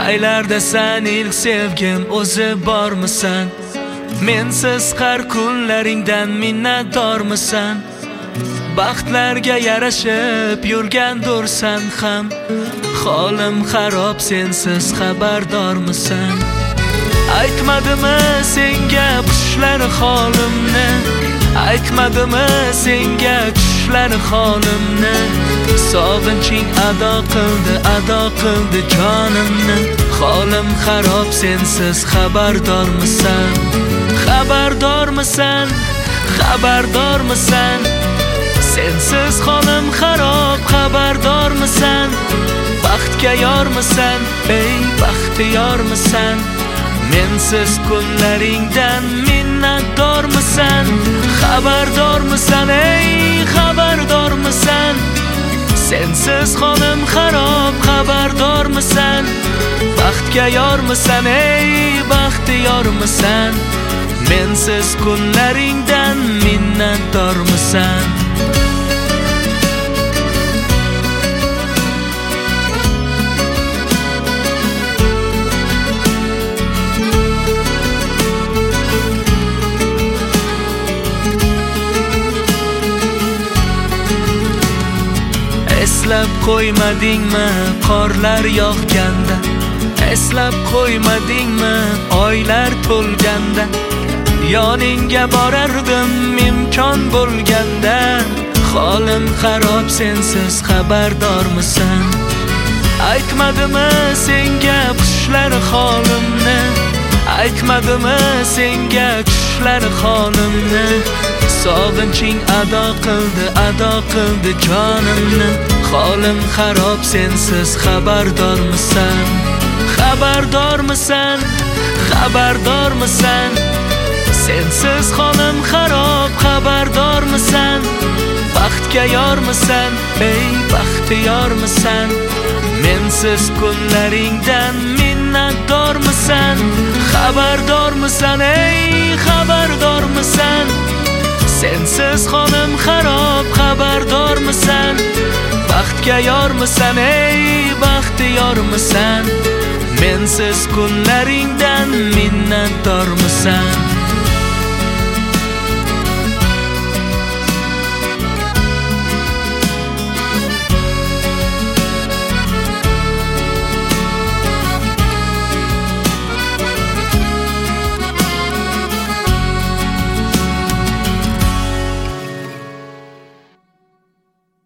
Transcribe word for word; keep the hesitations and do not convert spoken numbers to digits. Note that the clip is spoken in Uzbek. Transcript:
Aylarda sen ilk sevgim o'zi bormisan? Mensiz har kunlaringdan minnatdormisan? Baxtlarga yarashib yurgandursan ham, holim xarob sensiz xabardormisan? Aytmadimi senga qushlar holimni? Aytmadimi senga qushlar holimni? Sog'inching ado qildi, ado qildi jonimni. Holim xarob sensiz xabardormisan? Xabardormisan? Xabardormisan? Sensiz holim xarob, xabardormisan? Baxtga yormisan, ey baxtiyormisan? Mensiz kunlaringdan minnatdormisan? Xabardormisan, ey xabardormisan? Sensiz holim xarob, xabardormisan? Baxtga yormisan, ey baxtiyormisan? Mensiz kunlaringdan minnatdormisan? Eslab qo'ymadingmi qorlar yog'ganda? Eslab qo'ymadingmi oylar to'lganda? Yoningga borardim imkon bo'lganda. Holim xarob sensiz xabardormisan? Aytmadimi senga qushlar holimni? Aytmadimi senga qushlar holimni? Sog'inching ado qildi, ado qildi jonimni. Holim xarob sensiz xabardormisan? Xabardormisan? Xabardormisan? Sensiz holim xarob, xabardormisan? Baxtga yormisan, ey baxtiyormisan? Mensiz kunlaringdan minnatdormisan? Xabardormisan, ey xabardormisan? Sensiz holim xarob, xabardormisan? Baxtga yormisan, ey baxtiyormisan? Mensiz kunlaringdan minnatdormisan?